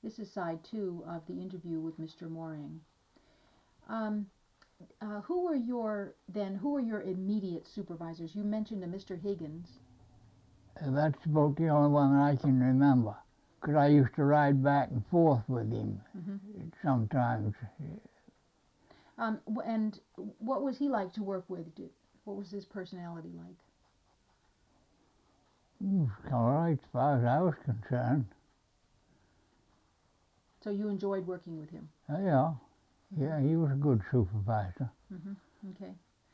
This is side 2 of the interview with Mr. Morang. Who were your immediate supervisors? You mentioned a Mr. Higgins. That's about the only one I can remember, because I used to ride back and forth with him sometimes. And what was he like to work with? What was his personality like? All right, as far as I was concerned. So you enjoyed working with him? Yeah, he was a good supervisor. Okay.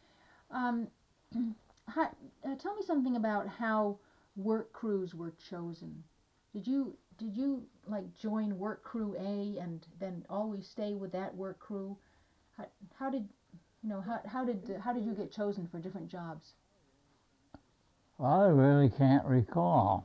Tell me something about how work crews were chosen. Did you like join work crew A and then always stay with that work crew? How did you get chosen for different jobs? Well, I really can't recall.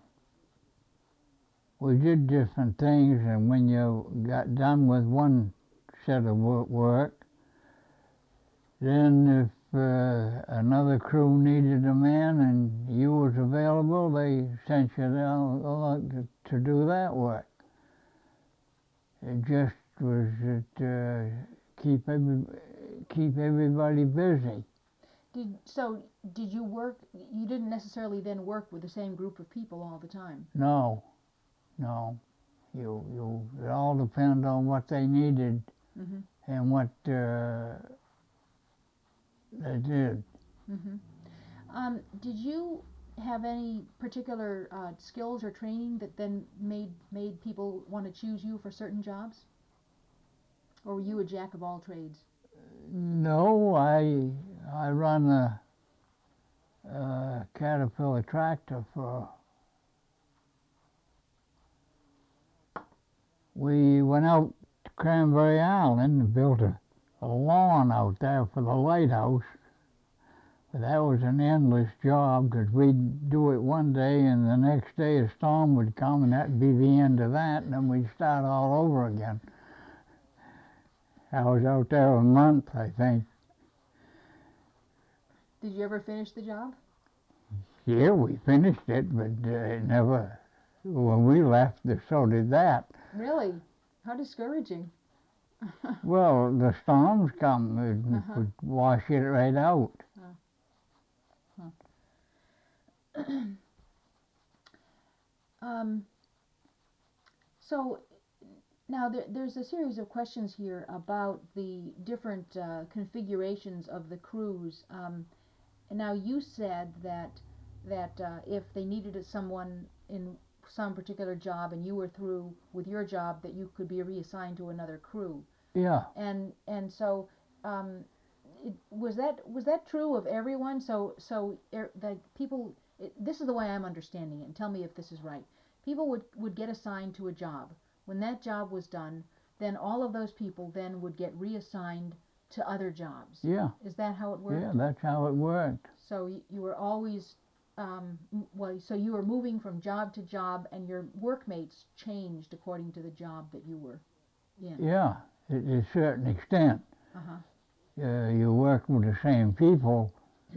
We did different things, and when you got done with one set of work, then if another crew needed a man and you was available, they sent you down to do that work. It just was to keep everybody busy. Did you work? You didn't necessarily then work with the same group of people all the time. No. It all depends on what they needed and what they did. Did you have any particular skills or training that then made people want to choose you for certain jobs? Or were you a jack of all trades? No, I run a Caterpillar tractor we went out to Cranberry Island and built a lawn out there for the lighthouse. But that was an endless job, because we'd do it one day and the next day a storm would come and that'd be the end of that, and then we'd start all over again. I was out there a month, I think. Did you ever finish the job? Yeah, we finished it, but it never, when we left, so did that. Really? How discouraging. Well, the storms come and would wash it right out. So now there's a series of questions here about the different configurations of the crews. And now you said that if they needed someone in some particular job and you were through with your job, that you could be reassigned to another crew. Yeah. And so was that true of everyone? So the people. This is the way I'm understanding it, and tell me if this is right. People would get assigned to a job. When that job was done, then all of those people then would get reassigned to other jobs. Yeah. Is that how it worked? Yeah, that's how it worked. So you were always, so you were moving from job to job, and your workmates changed according to the job that you were in. Yeah, to a certain extent. You work with the same people,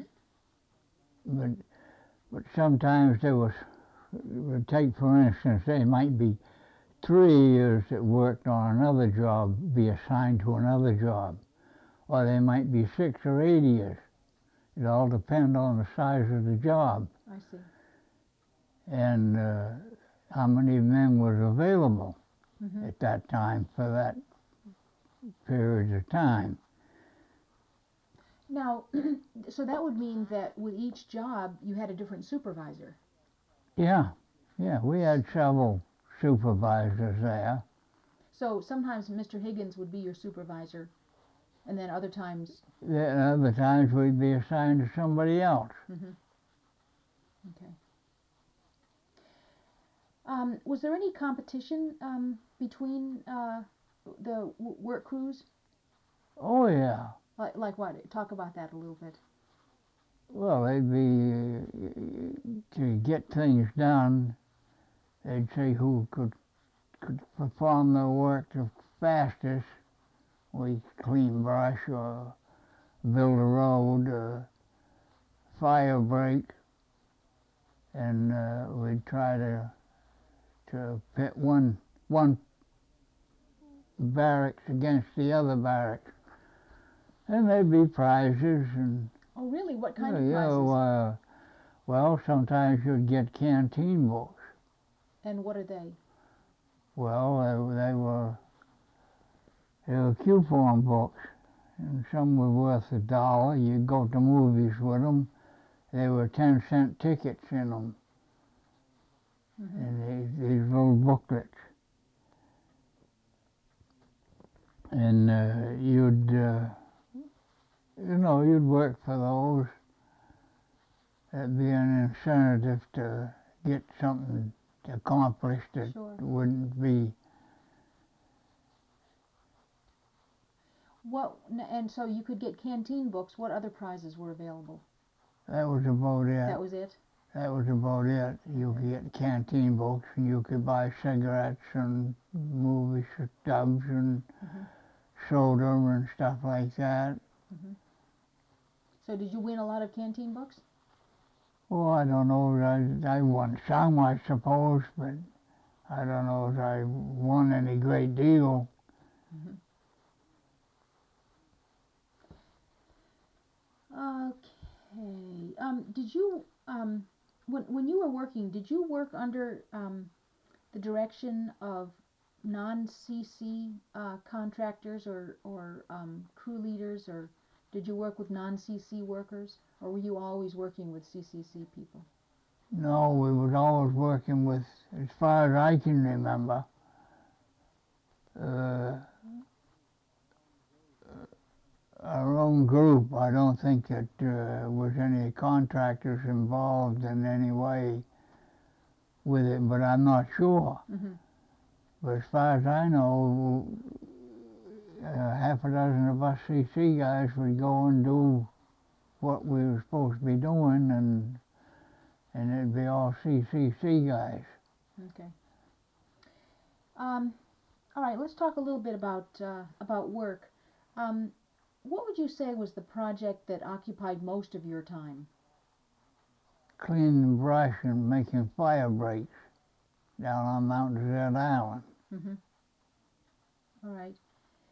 but sometimes take for instance, there might be 3 years that worked on another job, be assigned to another job. Or they might be 6 or 8 years. It all depends on the size of the job. I see. And how many men was available at that time for that period of time. Now, so that would mean that with each job you had a different supervisor. Yeah, we had several supervisors there. So sometimes Mr. Higgins would be your supervisor, and then other times... Then other times we'd be assigned to somebody else. Okay. Was there any competition between the work crews? Oh, yeah. Like what? Talk about that a little bit. Well, they'd be, to get things done, they'd say who could perform the work the fastest. We clean brush or build a road, fire break, and we'd try to pit one barracks against the other barracks. And there'd be prizes and Oh, really? What kind of you prizes? know, well, sometimes you'd get canteen books. And what are they? Well, they were coupon books, and some were worth $1. You'd go to movies with them. There were 10-cent tickets in them, and these little booklets. And you'd work for those. That'd be an incentive to get something accomplished that Sure. wouldn't be. And so you could get canteen books. What other prizes were available? That was about it. That was it? That was about it. You could get canteen books, and you could buy cigarettes and movie stubs and soda and stuff like that. So did you win a lot of canteen books? Well, I don't know. I won some, I suppose, but I don't know if I won any great deal. Okay. Did you when you were working, did you work under the direction of non-CC contractors or crew leaders, or did you work with non-CC workers, or were you always working with CCC people? No, we was always working with, as far as I can remember, our own group. I don't think that was any contractors involved in any way with it, but I'm not sure. But as far as I know, half a dozen of us CC guys would go and do what we were supposed to be doing, and it'd be all CCC guys. Okay. All right. Let's talk a little bit about work. What would you say was the project that occupied most of your time? Cleaning brush and making fire breaks down on Mount Desert Island. All right.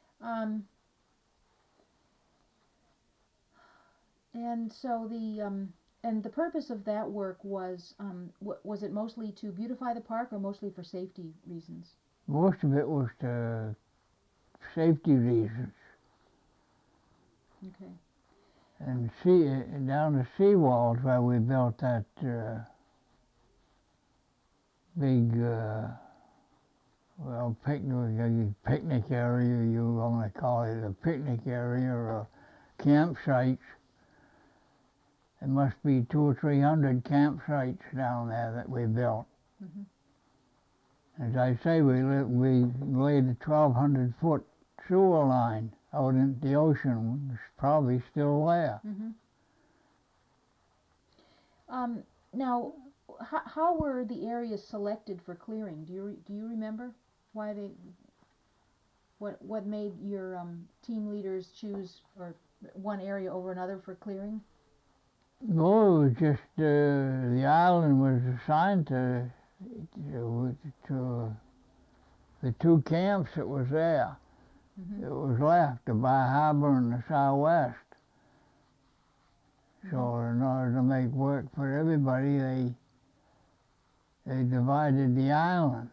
And so the purpose of that work was it mostly to beautify the park or mostly for safety reasons? Most of it was to safety reasons. Okay. And down the seawalls where we built that big picnic area, you only call it a picnic area or a campsite. There must be 200 or 300 campsites down there that we built. As I say, we laid a 1,200-foot sewer line out into the ocean. It's probably still there. Now, how were the areas selected for clearing? Do you remember why what made your team leaders choose or one area over another for clearing? No, it was just the island was assigned to the two camps that was there. It was left, the Bar Harbor and the Southwest. So in order to make work for everybody, they divided the island.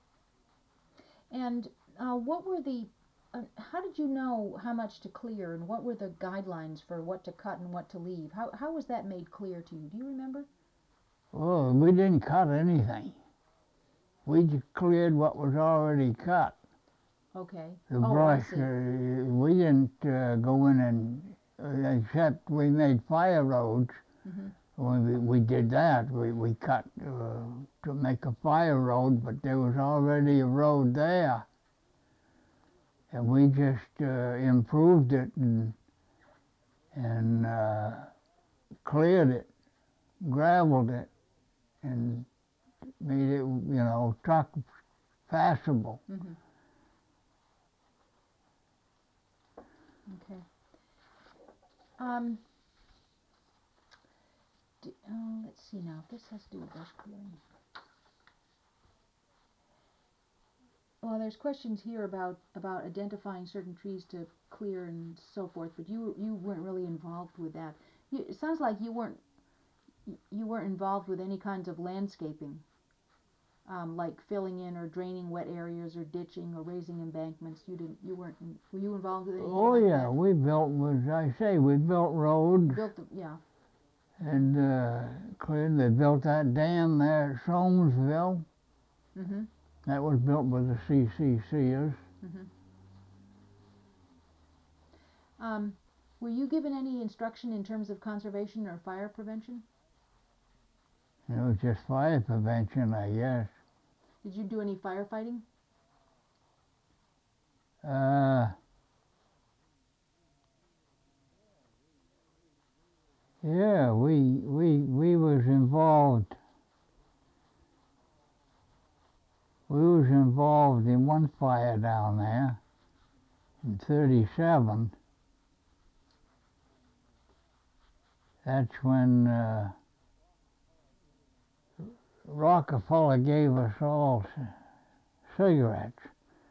And what were how did you know how much to clear, and what were the guidelines for what to cut and what to leave? How was that made clear to you? Do you remember? Well, we didn't cut anything. We just cleared what was already cut. Okay. The brush, we didn't go in and, except we made fire roads. When we did that, we cut to make a fire road, but there was already a road there. And we just improved it and cleared it, gravelled it, and made it, truck passable. Okay. Let's see now if this has to do with brush clearing. Well, there's questions here about identifying certain trees to clear and so forth, but you weren't really involved with that. It sounds like you weren't involved with any kinds of landscaping, like filling in or draining wet areas or ditching or raising embankments. You weren't. Were you involved with anything Oh like yeah, that? we built, as I say, we built roads Yeah. and cleared. They built that dam there at Soamesville. Mhm. That was built by the CCCers. Mhm. Were you given any instruction in terms of conservation or fire prevention? It was just fire prevention, I guess. Did you do any firefighting? Uh, yeah, we was involved. We was involved in one fire down there in '37. That's when Rockefeller gave us all cigarettes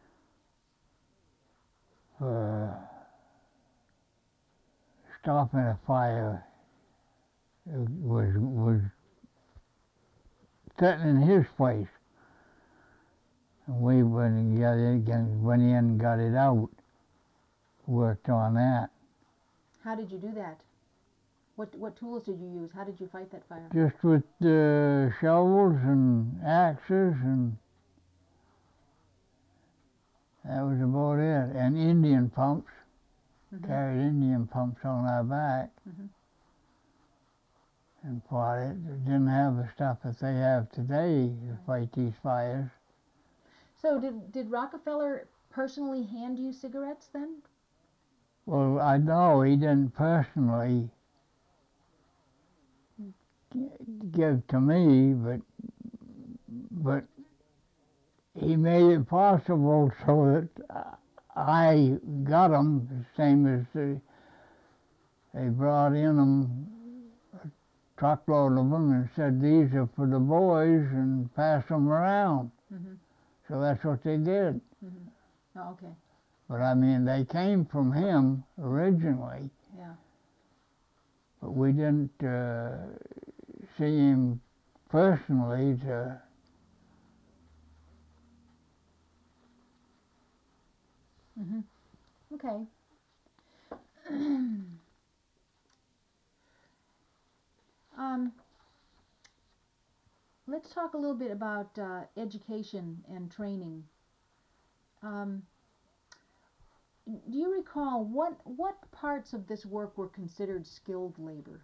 for stopping a fire. It was sitting in his place. And we went in and got it out, worked on that. How did you do that? What tools did you use? How did you fight that fire? Just with shovels and axes, and that was about it. And Indian pumps, carried Indian pumps on our back. And fought it. They didn't have the stuff that they have today to fight these fires. So did Rockefeller personally hand you cigarettes then? Well, I know he didn't personally give to me, but he made it possible so that I got them, the same as they brought in them, a truckload of them, and said, these are for the boys, and pass them around. So that's what they did. Oh, okay. But I mean, they came from him originally. Yeah. But we didn't see him personally to. Okay. Let's talk a little bit about education and training. Do you recall what parts of this work were considered skilled labor?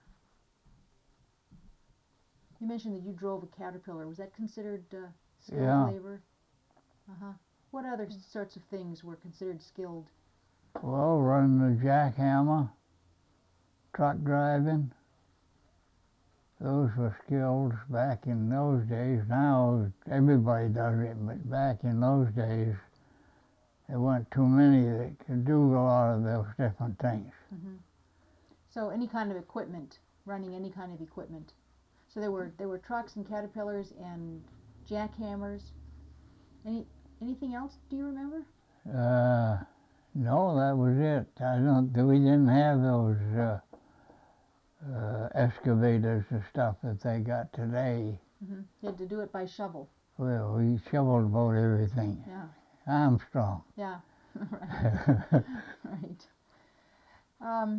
You mentioned that you drove a Caterpillar. Was that considered skilled labor? What other sorts of things were considered skilled? Well, running the jackhammer, truck driving. Those were skills back in those days. Now everybody does it, but back in those days, there weren't too many that could do a lot of those different things. So any kind of equipment, running any kind of equipment. So there were trucks and Caterpillars and jackhammers. Anything else? Do you remember? No, that was it. We didn't have those excavators and stuff that they got today. You had to do it by shovel. Well, we shoveled about everything. Yeah. Armstrong. Yeah. Right. Right.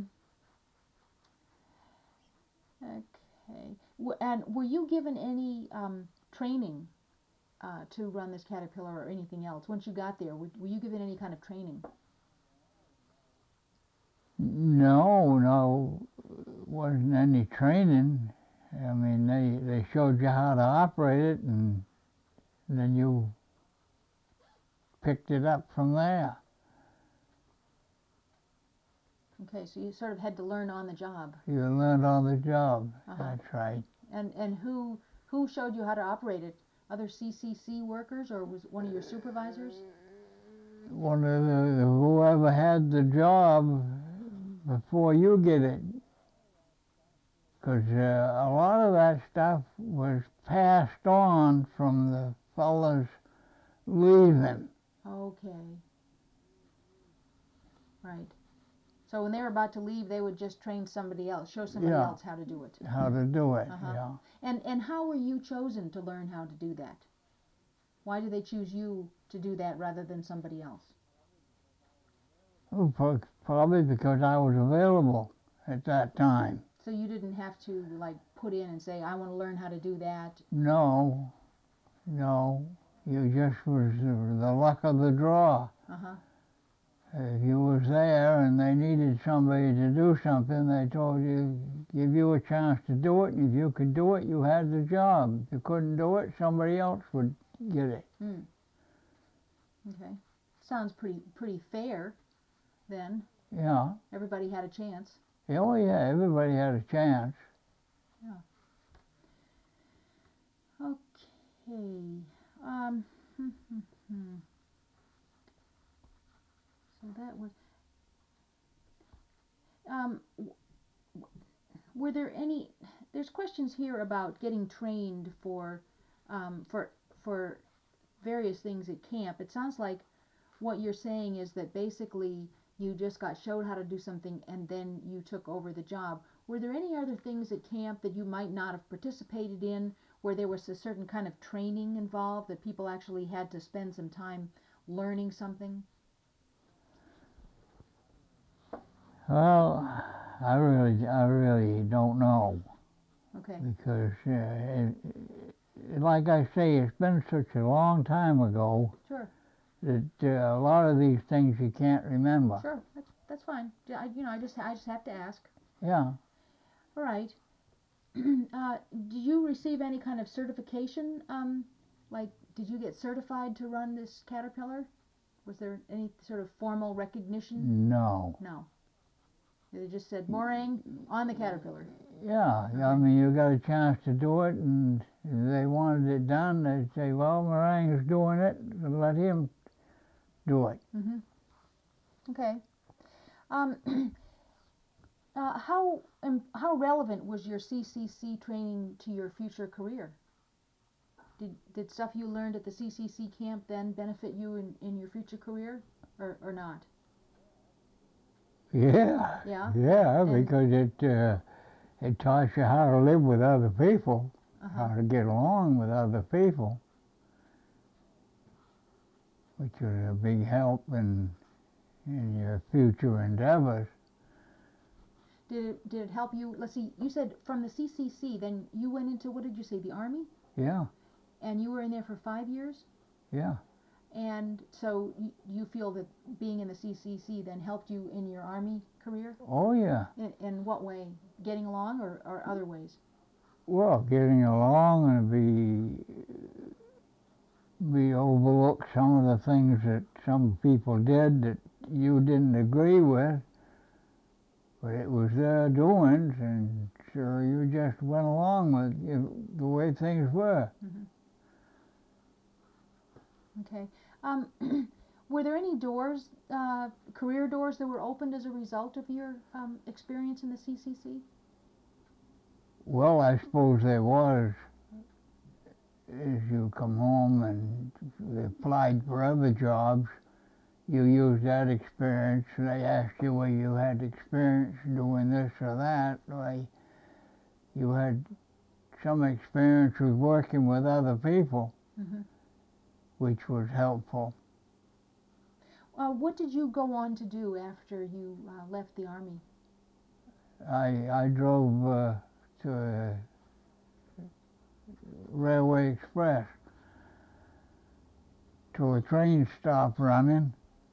Okay. And were you given any training to run this Caterpillar or anything else? Once you got there, were you given any kind of training? No, wasn't any training. I mean, they showed you how to operate it, and then you picked it up from there. Okay, so you sort of had to learn on the job. You learned on the job. That's right. And who showed you how to operate it? Other CCC workers, or was one of your supervisors? One of whoever had the job before you get it. Because a lot of that stuff was passed on from the fellas leaving. Okay. Right. So when they were about to leave, they would just train somebody else, show somebody Yeah. else how to do it. How to do it, Uh-huh. yeah. And how were you chosen to learn how to do that? Why did they choose you to do that rather than somebody else? Well, probably because I was available at that time. So you didn't have to like put in and say, I want to learn how to do that. No, no. You just was the luck of the draw. Uh-huh. If you was there and they needed somebody to do something, they told you, give you a chance to do it, and if you could do it, you had the job. If you couldn't do it, somebody else would get it. Okay. Sounds pretty fair then. Yeah. Everybody had a chance. Oh yeah, everybody had a chance. Okay. So that was. Were there any? There's questions here about getting trained um, for for various things at camp. It sounds like what you're saying is that basically you just got showed how to do something and then you took over the job. Were there any other things at camp that you might not have participated in where there was a certain kind of training involved that people actually had to spend some time learning something? Well, I really don't know. Okay. Because, like I say, it's been such a long time ago. Sure. That a lot of these things you can't remember. Sure, that's fine. I just have to ask. Yeah. All right. Did you receive any kind of certification? Like, did you get certified to run this Caterpillar? Was there any sort of formal recognition? No. No. They just said Morang on the Caterpillar. Yeah, Okay. I mean, you got a chance to do it, and if they wanted it done, they'd say, well, Morang's doing it, let him do it. Mm-hmm. Okay. How relevant was your CCC training to your future career? Did stuff you learned at the CCC camp then benefit you in your future career, or not? Yeah. Yeah? Yeah, And- because it taught you how to live with other people, Uh-huh. how to get along with other people, which is a big help in your future endeavors. Did it help you? Let's see. You said from the CCC, then you went into, what did you say, the Army? Yeah, And you were in there for 5 years? yeah. And so you feel that being in the CCC then helped you in your Army career? Oh, yeah. In what way? Getting along or other ways? Well, getting along and be overlook some of the things that some people did that you didn't agree with, but it was their doings, and so you just went along with the way things were. Mm-hmm. Okay. Were there any doors, career doors that were opened as a result of your experience in the CCC? Well, I suppose there was. As you come home and applied for other jobs, you used that experience. They asked you whether you had experience doing this or that. Like, you had some experience with working with other people, Mm-hmm. which was helpful. What did you go on to do after you left the Army? I drove to a Railway Express till the train stopped running,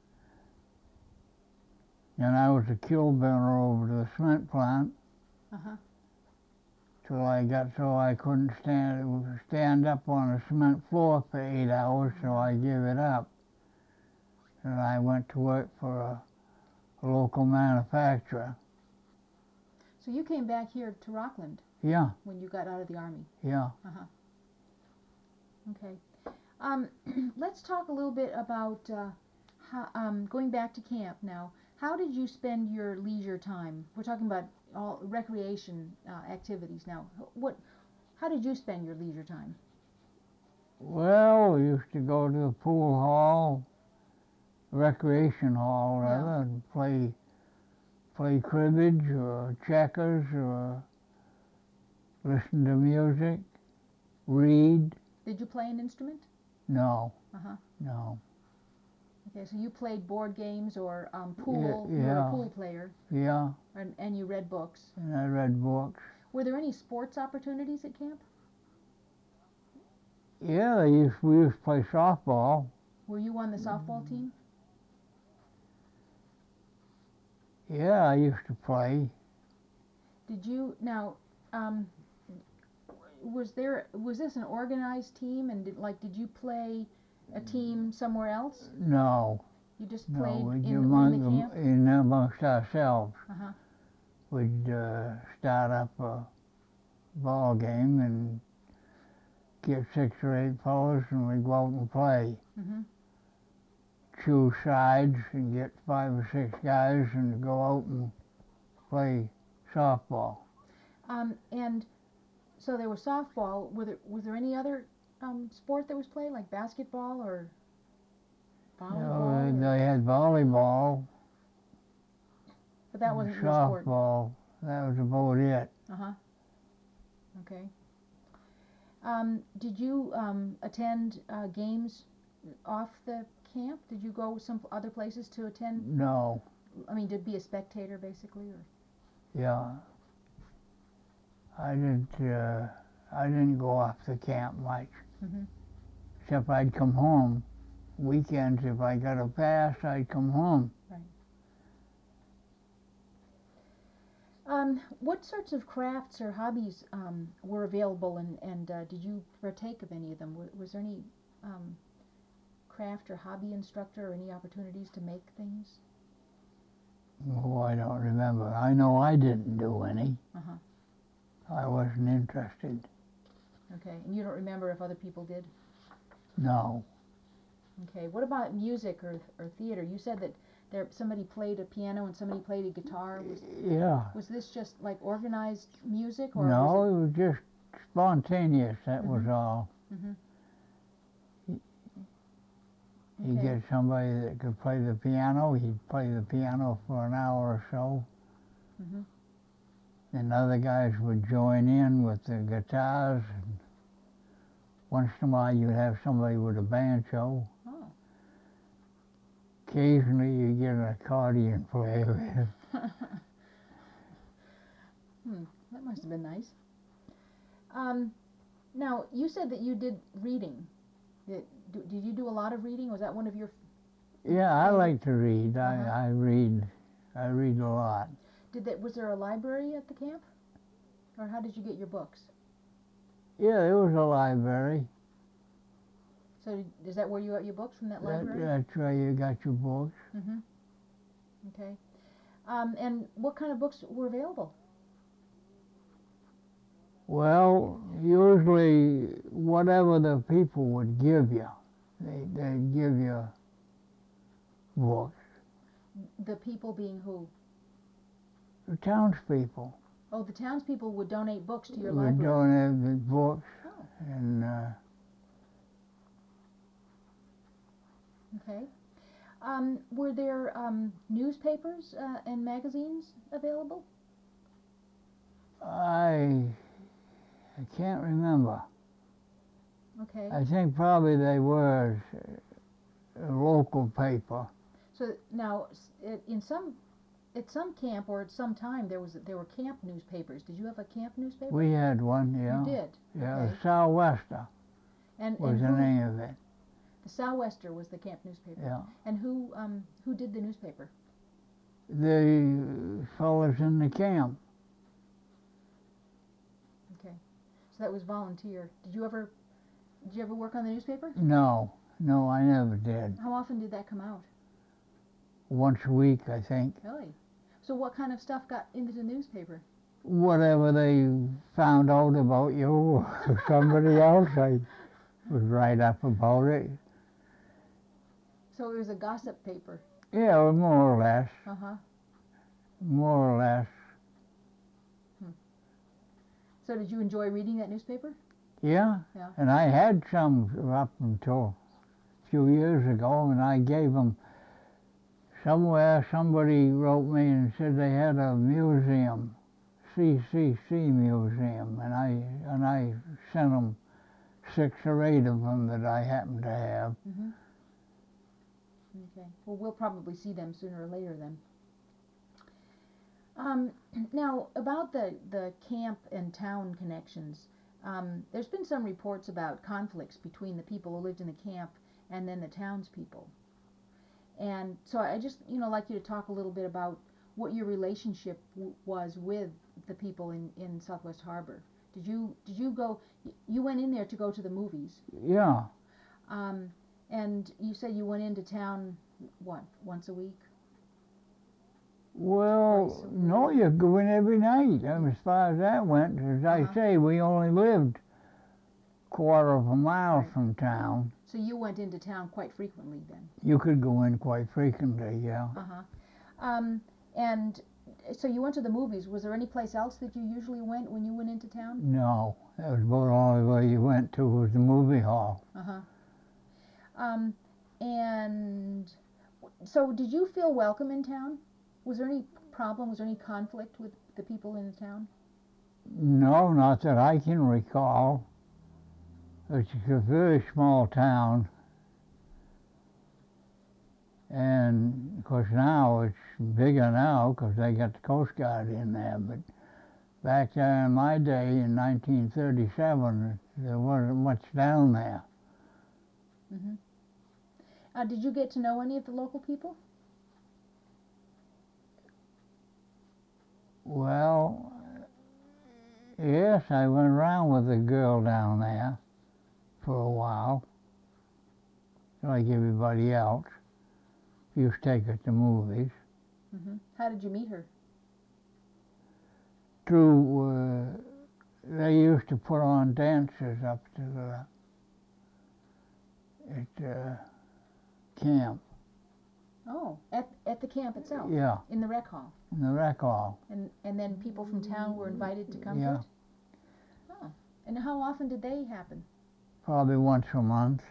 and I was a kill burner over to the cement plant. Uh-huh. Till I got so I couldn't stand up on a cement floor for 8 hours, so I gave it up. And I went to work for a local manufacturer. So you came back here to Rockland Yeah, when you got out of the Army. yeah. Uh-huh. Okay. Let's talk a little bit about going back to camp now. How did you spend your leisure time? We're talking about all recreation activities now. How did you spend your leisure time? Well, we used to go to the pool hall recreation hall rather and play cribbage or checkers or listen to music, read. Did you play an instrument? No, Uh-huh. no. Okay, so you played board games or pool. Yeah, You were a pool player, yeah, and you read books. and I read books. Were there any sports opportunities at camp? Yeah, we used to play softball. Were you on the softball team? Yeah, I used to play. Did you now? Was this an organized team, and did you play a team somewhere else? No, You just no, played we in the camp. amongst ourselves. Uh-huh. We'd start up a ball game and get 6 or 8 fellows, and we'd go out and play. Mm-hmm. Choose sides and get 5 or 6 guys and go out and play softball. And so there was softball. Was there any other sport that was played, like basketball or volleyball? They had volleyball, But that wasn't your sport. softball. That was about it. Uh-huh. Okay. Did you attend games off the camp? Did you go some other places to attend? No, I mean, to be a spectator, basically, or? yeah. I didn't go off the camp much. Mm-hmm. Except I'd come home. Weekends, if I got a pass, I'd come home. Right. What sorts of crafts or hobbies were available, and did you partake of any of them? Was there any craft or hobby instructor or any opportunities to make things? Oh, I don't remember. I know I didn't do any. Uh-huh. I wasn't interested. Okay, and you don't remember if other people did? No. Okay, what about music or theater? You said that somebody played a piano and somebody played a guitar. Was this just like organized music, or no, it was just spontaneous. That was all. Mm-hmm. You Okay. get somebody that could play the piano. He'd play the piano for an hour or so. Mm-hmm. And other guys would join in with the guitars. And once in a while, you'd have somebody with a banjo. Oh. Occasionally, you get an accordion player. That must have been nice. Now, you said that you did reading. Did you do a lot of reading? Was that one of your? Yeah, I like to read. Uh-huh. I read a lot. Was there a library at the camp, or how did you get your books? Yeah, there was a library. So is that where you got your books, from that library? That's where you got your books. Mm-hmm. Okay. And what kind of books were available? Well, usually whatever the people would give you, they'd give you books. The people being who? The townspeople Oh, the townspeople would donate books to your would library. donate the books, Oh, and okay. Were there newspapers and magazines available? I can't remember. Okay. I think probably they were a local paper. So now, at some camp or at some time, there were camp newspapers. Did you have a camp newspaper? We had one, yeah. You did. Yeah, Okay. the Sou'wester And was the who, name of it. the Sou'wester was the camp newspaper. Yeah. And who did the newspaper? The fellas in the camp. Okay. So that was volunteer. Did you ever work on the newspaper? No, I never did. How often did that come out? Once a week, I think. Really? So what kind of stuff got into the newspaper? Whatever they found out about you or somebody else, I would write up about it. So it was a gossip paper. Yeah, well, more or less. Uh-huh. More or less. So did you enjoy reading that newspaper? Yeah. Yeah. And I had some up until a few years ago, and I gave them somewhere somebody wrote me and said they had a museum, CCC museum, and I sent them 6 or 8 of them that I happened to have. Mm-hmm. Okay. Well, we'll probably see them sooner or later then. Now, about the camp and town connections, there's been some reports about conflicts between the people who lived in the camp and then the townspeople. And so I just, like you to talk a little bit about what your relationship was with the people in Southwest Harbor. Did you go? You went in there to go to the movies. Yeah. And you said you went into town, what, once a week? Well, no, you go in every night. As far as that went, as I say, we only lived quarter of a mile from town. So you went into town quite frequently then? You could go in quite frequently, yeah. And so you went to the movies. Was there any place else that you usually went when you went into town? No, that was about the only way you went to was the movie hall. And so did you feel welcome in town? Was there any problem? Was there any conflict with the people in the town? No, not that I can recall. It's a very small town. And of course now it's bigger now because they got the Coast Guard in there. But back there in my day in 1937, there wasn't much down there. Did you get to know any of the local people? Well, yes, I went around with a girl down there for a while, like everybody else. Used to take her to movies. How did you meet her? Through, they used to put on dances up to at camp. Oh, at the camp itself? Yeah. In the rec hall? In the rec hall. And then people from town were invited to come to it? Oh. And how often did they happen? Probably once a month.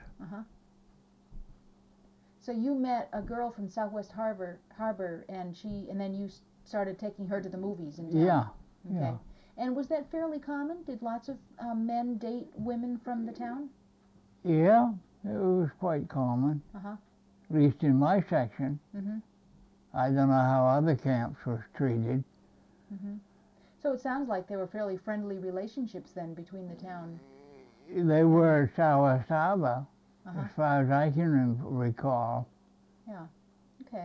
So you met a girl from Southwest Harbor, and then you started taking her to the movies in town? Yeah. Okay. Yeah. And was that fairly common? Did lots of men date women from the town? Yeah, it was quite common. At least in my section. I don't know how other camps was treated. So it sounds like there were fairly friendly relationships then between the town. They were at Southwest Harbor, as far as I can recall. Yeah. Okay.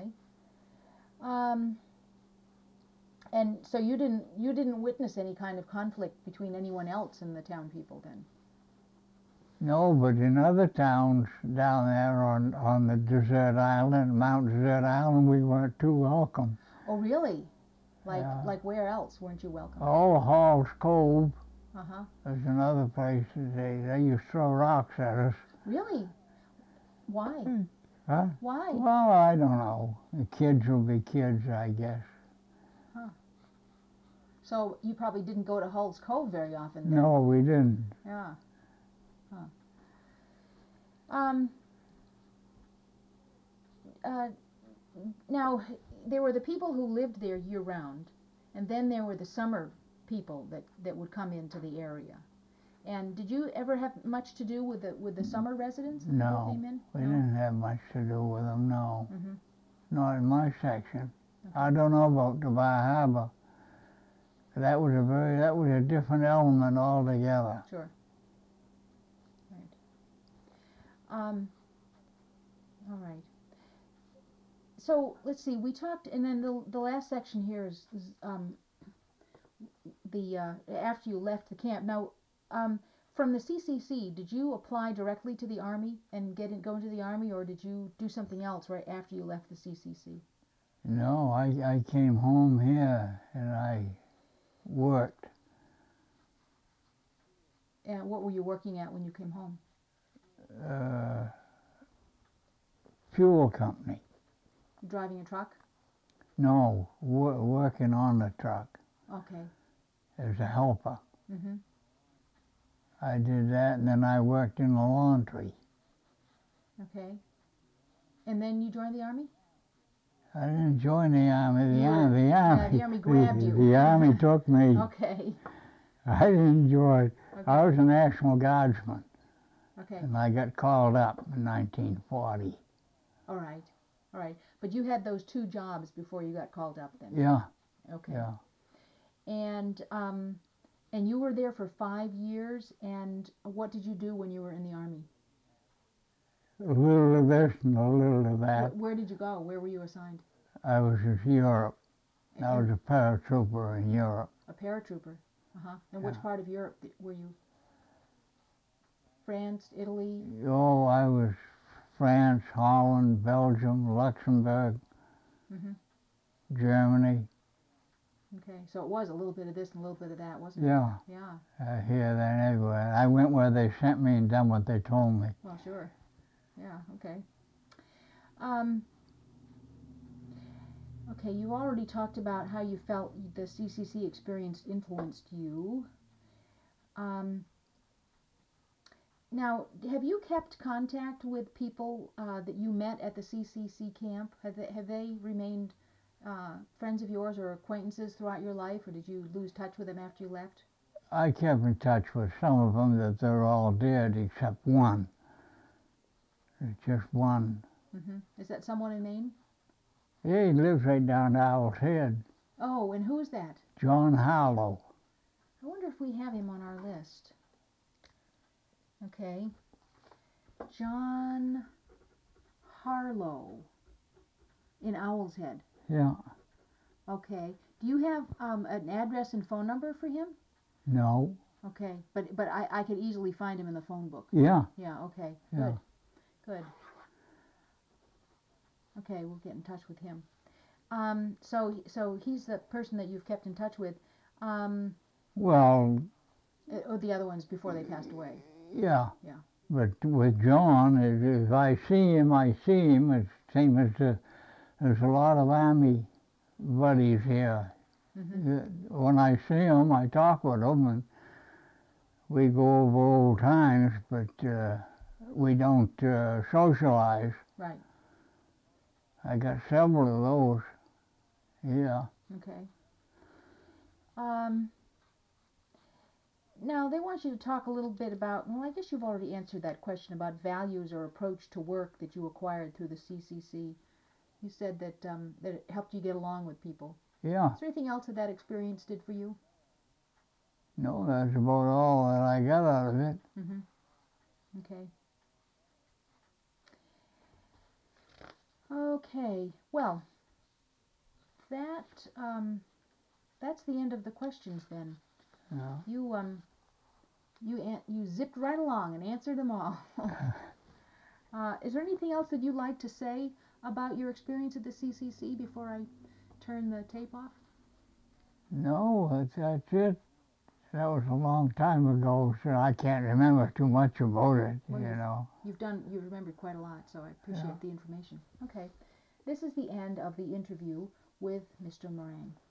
And so you didn't witness any kind of conflict between anyone else in the town people then? No, but in other towns down there on the desert island, Mount Desert Island, we weren't too welcome. Oh, really? Like where else weren't you welcome? Oh, Hall's Cove. There's another place that they used to throw rocks at us. Really? Why? Huh? Why? Well, I don't know. The kids will be kids, I guess. So you probably didn't go to Hall's Cove very often then? No, we didn't. Yeah. Now, there were the people who lived there year-round, and then there were the summer people that would come into the area. And did you ever have much to do with the summer residents that came in? We didn't have much to do with them, no. Not in my section. I don't know about Dubai Harbor. That was a different element altogether. Sure. Right. All right. So let's see. We talked, and then the last section here is after you left the camp. Now, from the CCC, did you apply directly to the Army and go into the Army, or did you do something else right after you left the CCC? No, I came home here and I worked. And what were you working at when you came home? Fuel company. Driving a truck? No, working on the truck. Okay. As a helper. I did that, and then I worked in the laundry. Okay. And then you joined the Army? I didn't join the army. The army grabbed you. The army took me. Okay. I didn't join. Okay. I was a National Guardsman, Okay. and I got called up in 1940. All right. All right. But you had those 2 jobs before you got called up then. Yeah, Okay. yeah. And you were there for 5 years. And what did you do when you were in the army? A little of this and a little of that. Where did you go? Where were you assigned? I was in Europe. I was a paratrooper in Europe. A paratrooper. And which Yeah. part of Europe were you? France, Italy? Oh, I was France, Holland, Belgium, Luxembourg, Hmm. Germany. Okay. So it was a little bit of this and a little bit of that, wasn't it? Yeah, Yeah. here, there, and everywhere. I went where they sent me and done what they told me. Well, sure. Yeah. Okay. Okay, you already talked about how you felt the CCC experience influenced you. Now, have you kept contact with people that you met at the CCC camp? Have they remained friends of yours or acquaintances throughout your life, or did you lose touch with them after you left? I kept in touch with some of them that they're all dead except one. There's just one. Is that someone in Maine? Yeah, he lives right down the Owl's Head. Oh, and who's that? John Harlow. I wonder if we have him on our list. Okay. John Harlow in Owl's Head. Yeah. Okay. Do you have an address and phone number for him? No. Okay. But I could easily find him in the phone book. Yeah. Yeah, okay. Yeah. Good. Okay, we'll get in touch with him. So he's the person that you've kept in touch with. Well, Or the other ones before they passed away. yeah. Yeah. But with John, if I see him, I see him. It's the same as there's a lot of Army buddies here. When I see them, I talk with them, and we go over old times, but we don't socialize. Right. I got several of those. Yeah. Okay. Now, they want you to talk a little bit about, well, I guess you've already answered that question about values or approach to work that you acquired through the CCC. You said that it helped you get along with people. Yeah. Is there anything else that experience did for you? No, that's about all that I got out of it. Okay. Okay. Well, that's the end of the questions then. Yeah. You zipped right along and answered them all. Is there anything else that you'd like to say about your experience at the CCC before I turn the tape off? No, that's it. That was a long time ago, so I can't remember too much about it, Well, you know. You've remembered quite a lot, so I appreciate Yeah. the information. Okay. This is the end of the interview with Mr. Morang.